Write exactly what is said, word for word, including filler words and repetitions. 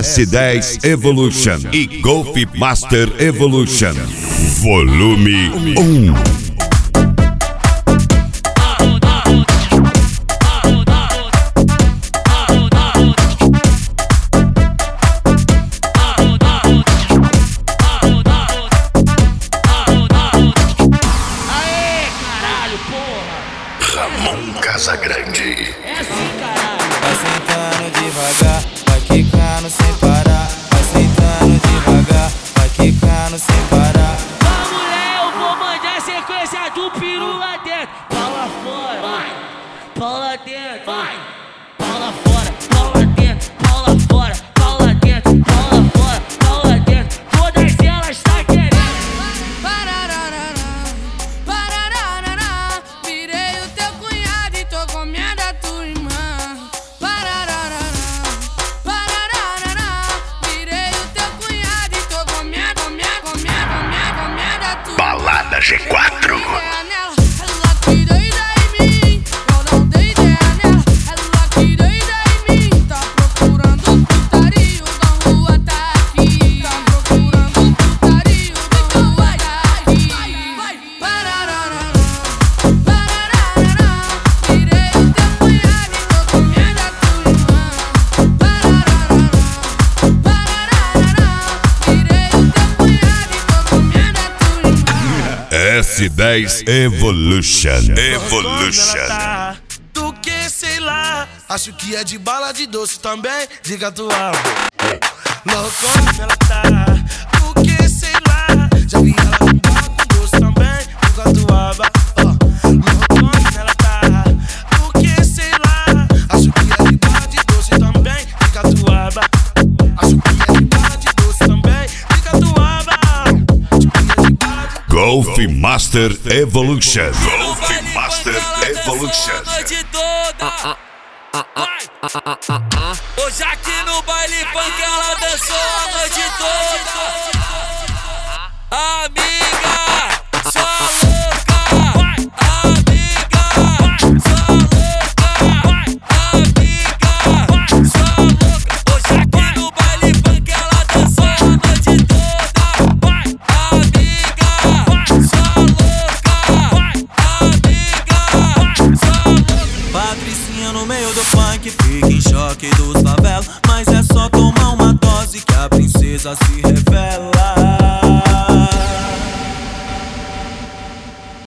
S dez Evolution e Golf Master Evolution. Volume um. Casagrande. É assim, caralho. Vai sentando devagar, vai quicando sem parar. Vai sentando devagar, vai quicando sem parar. Vamos, mulher, eu vou mandar a sequência do peru lá dentro. Pau lá fora, vai. Pau lá dentro, vai. Pau lá fora, pau lá dentro, pau lá fora, pau lá dentro, pau lá fora, pau lá dentro. Todas elas tá querendo. Virei o teu cunhado e tô comendo a tua irmã. Virei o teu cunhado e tô comendo, comendo, comendo, comendo, comendo a tua irmã. Balada G quatro. Ela que doida em mim, eu não dei ideia nela. Ela que doida em mim, tá procurando putaria, da rua tá aqui. Tá procurando putaria, da rua tá aqui. Parararara, parararara, virei o teu cunhado e tô comendo a tua irmã. Parararara, parararara, virei o teu cunhado e tô comendo a tua irmã. S dez Evolution. Evolution. Tá, do que sei lá. Acho que é de bala de doce também. Diga tua loucona ela tá, do que sei lá. Já vi ela com bala com doce também. Diga tua loucona ela tá, do que sei lá. Acho que é de bala de doce também. Diga tua acho que é de bala de doce também. Diga tua Golf Master Evolution. Golf Master Evolution. Noite toda. Hoje aqui no baile funk ela dançou a noite toda. Amiga, sua louca. Amiga, sua louca. Amiga, sua louca. Hoje aqui no baile funk ela dançou a noite toda. Amiga, sua louca. Amiga, sua louca. Patricinha no meio do funk, fica em choque dos favelas. Mas é só tomar uma dose que a princesa se